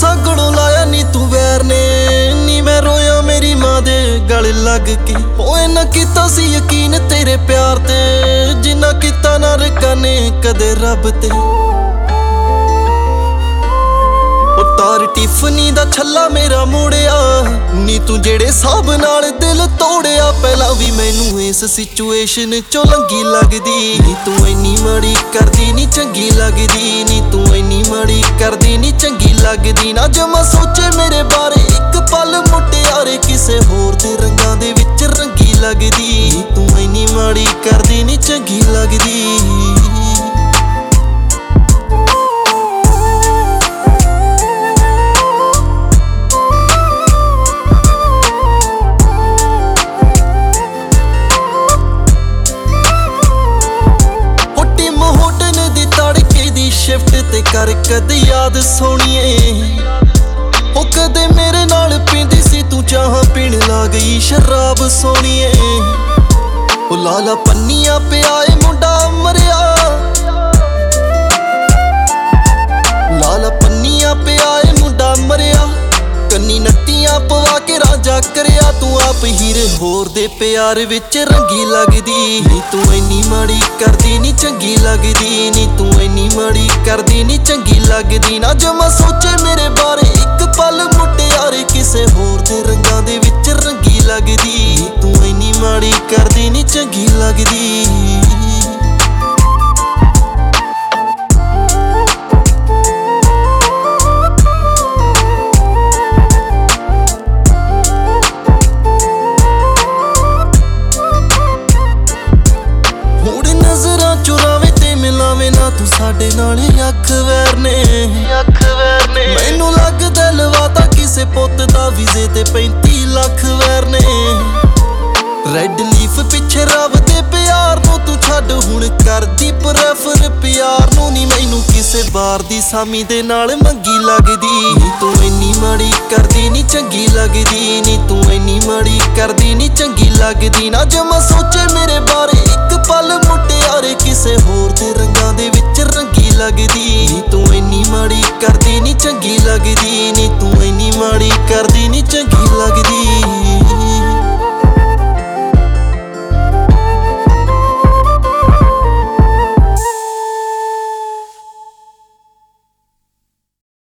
सागड़ों लाया नी तू वैर ने नी मैं रोया मेरी मां दे गल लग के ओए ना कीता सी यकीन तेरे प्यार ते जिन्ना कीता ना रकाने कदे रब ते तार टिफनी दा छल्ला मेरा मोड़िया नी तू जेड़े साहब नाल दिल तोड़िया पहला भी मैनू इस सिचुएशन चो लंगी लगदी नी तू इन्नी माड़ी करदी नी चंगी लगदी नी तू इन्नी माड़ी करदी नी चंगी लगदी ना जमा सोचे मेरे बारे एक पल मुटियारे किसे होर दे रंगां दे विच रंगी लगदी नी तू इन्नी माड़ी करदी नी चंगी लगदी शिफ्ट ते कर कद याद सोनिए ओ कदे मेरे नाल पींदी सी तू चाह पीण ला गई शराब सोनिए ओ लाला पन्निया पिया ए मुंडा मरिया लाला पन्निया पिया ए मुंडा मरिया कन्नी नत्तियां पवा के राजा करिया तू आप हीरे होर दे प्यार विच रंगी लगदी नी तू इन्नी माड़ी करदी नी चंगी लगदी नी तू इन्नी माड़ी करदी नी चंगी लगदी ना जमा सोचे मेरे बारे एक पल मुटियारे किसे होर दे रंगां दे विच रंगी लगदी नी तू इन्नी माड़ी करदी नी चंगी लगदी तू साडे नाल अख वैर ने मैनू लगदा लवाता किसे पुत दा वीजे ते 35 लाख वैर ने रेड लीफ पिछे रब दे प्यार नू तू छड्ड हुण करदी प्रेफर प्यार नू नी मैनू किसे बार दी सामी दे नाल मंगी लगदी नी तू इन्नी माड़ी करदी नी चंगी लगदी नी तू इन्नी माड़ी करदी नी चंगी लगदी ना जमा सोचे मेरे बारे एक पल मुटियारे किसे होर दे रंगां दे विच रंगी लगदी नी तू इन्नी माड़ी करदी नी चंगी लगदी नी तू इन्नी माड़ी करदी नी चंगी लगदी।